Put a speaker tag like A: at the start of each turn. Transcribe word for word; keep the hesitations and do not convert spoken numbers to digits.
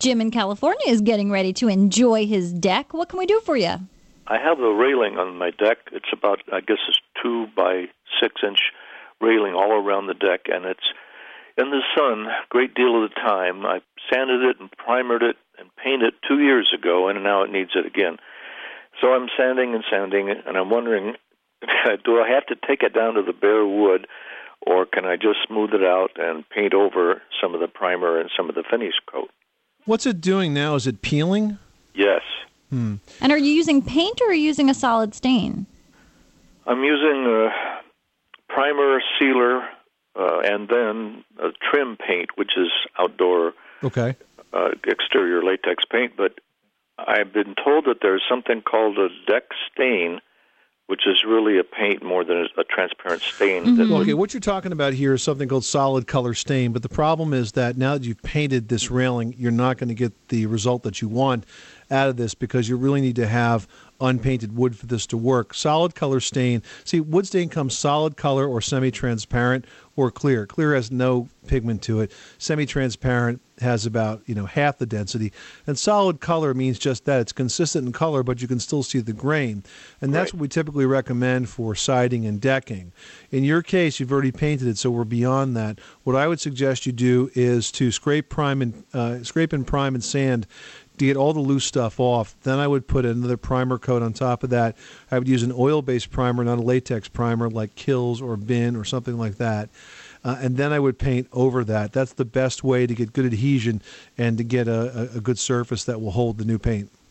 A: Jim in California is getting ready to enjoy his deck. What can we do for you?
B: I have a railing on my deck. It's about, I guess it's two by six inch railing all around the deck, and it's in the sun a great deal of the time. I sanded it and primered it and painted it two years ago, and now it needs it again. So I'm sanding and sanding, and I'm wondering, do I have to take it down to the bare wood, or can I just smooth it out and paint over some of the primer and some of the finish coat?
C: What's it doing now? Is it peeling?
B: Yes.
C: Hmm.
A: And are you using paint or are you using a solid stain?
B: I'm using a primer, sealer, uh, and then a trim paint, which is outdoor
C: okay.
B: uh, exterior latex paint. But I've been told that there's something called a deck stain, which is really a paint more than a transparent stain.
A: Mm-hmm.
C: Okay, what you're talking about here is something called solid color stain, but the problem is that now that you've painted this railing, you're not going to get the result that you want out of this because you really need to have unpainted wood for this to work. Solid color stain, see, wood stain comes solid color or semi-transparent or clear. Clear has no pigment to it. Semi-transparent has about, you know, half the density. And solid color means just that. It's consistent in color, but you can still see the grain. And that's
B: right.
C: what we typically recommend for siding and decking. In your case, you've already painted it, so we're beyond that. What I would suggest you do is to scrape, prime, and uh, scrape and prime and sand to get all the loose stuff off. Then I would put another primer coat on top of that. I would use an oil-based primer, not a latex primer like Kills or Bin or something like that. Uh, and then I would paint over that. That's the best way to get good adhesion and to get a, a, a good surface that will hold the new paint.